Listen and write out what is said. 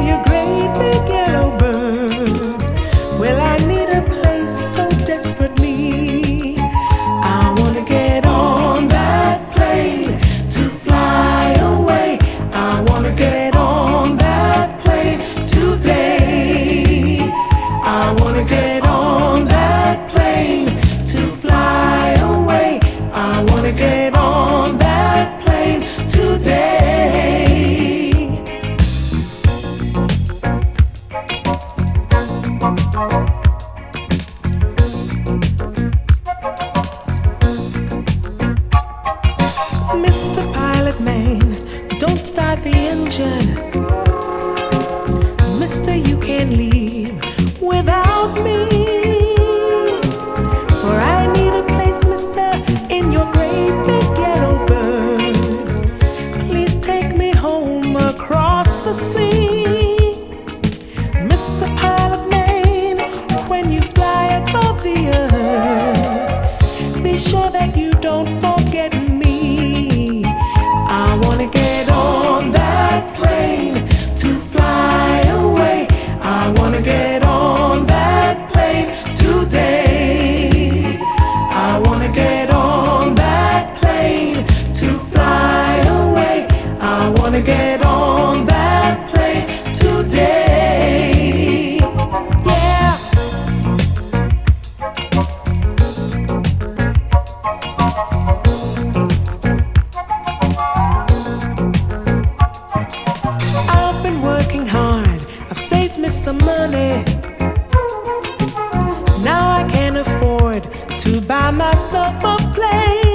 your great big yellow bird. Well, I need a place so desperately. I wanna get on that plane to fly away. I wanna get on that plane today. I wanna get on that plane to fly away. I wanna get on that plane today. Mr. Pilot Man, don't start the engine. Mister, you can't leave without me. For I need a place, mister, in your great big yellow bird. Please take me home across the sea. Mr. Pilot Man, when you fly above the earth, be sure that you don't forget me. I wanna get on that plane to fly away. I wanna get on that plane today. I wanna get on that plane to fly away. I wanna get on that plane today. Yeah. I've been working hard, I've saved me some money. Now I can afford to buy myself a plane.